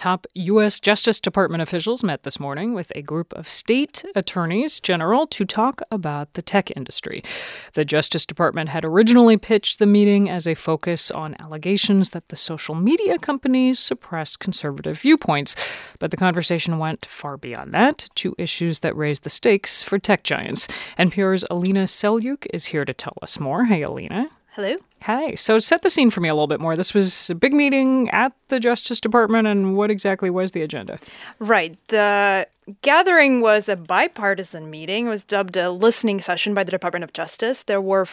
Top U.S. Justice Department officials met this morning with a group of state attorneys general to talk about the tech industry. The Justice Department had originally pitched the meeting as a focus on allegations that the social media companies suppress conservative viewpoints. But the conversation went far beyond that to issues that raise the stakes for tech giants. NPR's Alina Selyuk is here to tell us more. Hey, Alina. Hello. Hi. So set the scene for me a little bit more. This was a big meeting at the Justice Department, and what exactly was the agenda? Right. The gathering was a bipartisan meeting. It was dubbed a listening session by the Department of Justice. There were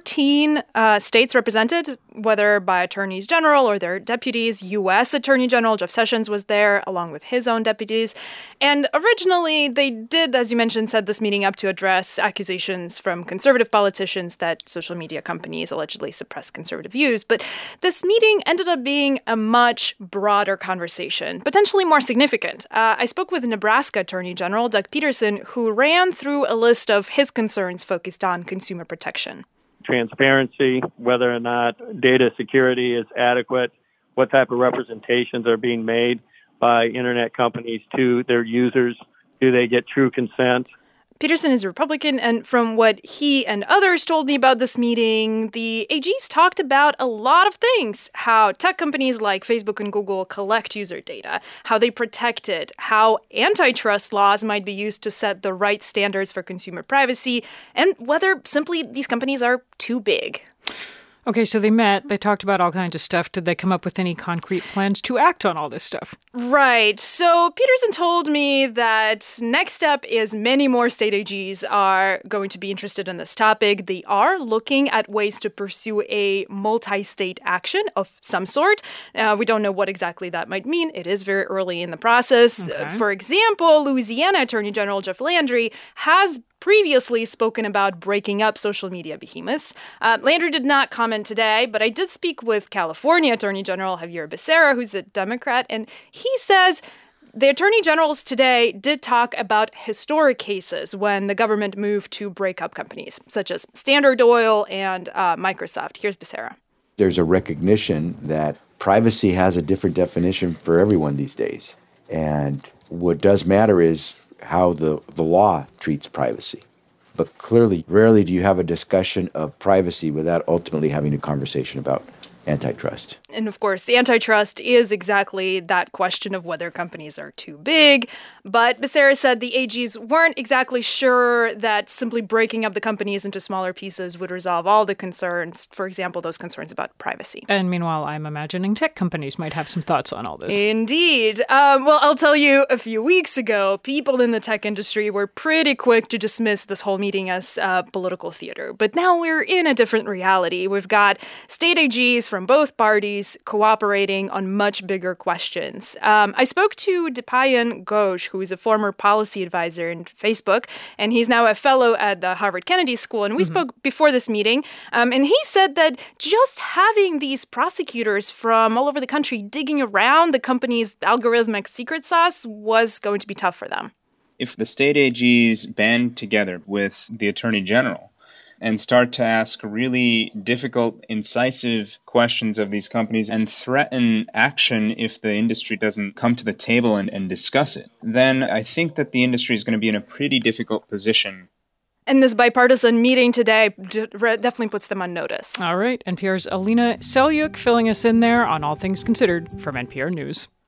14 states represented, whether by attorneys general or their deputies. U.S. Attorney General Jeff Sessions was there, along with his own deputies. And originally, they did, as you mentioned, set this meeting up to address accusations from conservative politicians that social media companies allegedly suppress conservative views. But this meeting ended up being a much broader conversation, potentially more significant. I spoke with Nebraska Attorney General Doug Peterson, who ran through a list of his concerns focused on consumer protection. Transparency, whether or not data security is adequate, what type of representations are being made by internet companies to their users, do they get true consent? Peterson is a Republican, and from what he and others told me about this meeting, the AGs talked about a lot of things. How tech companies like Facebook and Google collect user data, how they protect it, how antitrust laws might be used to set the right standards for consumer privacy, and whether simply these companies are too big. Okay, so they met, they talked about all kinds of stuff. Did they come up with any concrete plans to act on all this stuff? Right. So Peterson told me that next step is many more state AGs are going to be interested in this topic. They are looking at ways to pursue a multi-state action of some sort. We don't know what exactly that might mean. It is very early in the process. Okay. For example, Louisiana Attorney General Jeff Landry has previously spoken about breaking up social media behemoths. Landry did not comment today, but I did speak with California Attorney General Xavier Becerra, who's a Democrat, and he says the attorney generals today did talk about historic cases when the government moved to break up companies, such as Standard Oil and Microsoft. Here's Becerra. There's a recognition that privacy has a different definition for everyone these days. And what does matter is how the law treats privacy. But clearly, rarely do you have a discussion of privacy without ultimately having a conversation about antitrust. And of course, the antitrust is exactly that question of whether companies are too big. But Becerra said the AGs weren't exactly sure that simply breaking up the companies into smaller pieces would resolve all the concerns, for example, those concerns about privacy. And meanwhile, I'm imagining tech companies might have some thoughts on all this. Indeed. Well, I'll tell you, a few weeks ago, people in the tech industry were pretty quick to dismiss this whole meeting as political theater. But now we're in a different reality. We've got state AGs from both parties cooperating on much bigger questions. I spoke to Dipayan Ghosh, who is a former policy advisor in Facebook, and he's now a fellow at the Harvard Kennedy School. And we spoke before this meeting, and he said that just having these prosecutors from all over the country digging around the company's algorithmic secret sauce was going to be tough for them. If the state AGs band together with the Attorney General and start to ask really difficult, incisive questions of these companies and threaten action if the industry doesn't come to the table and discuss it, then I think that the industry is going to be in a pretty difficult position. And this bipartisan meeting today definitely puts them on notice. All right, NPR's Alina Selyuk filling us in there on All Things Considered from NPR News.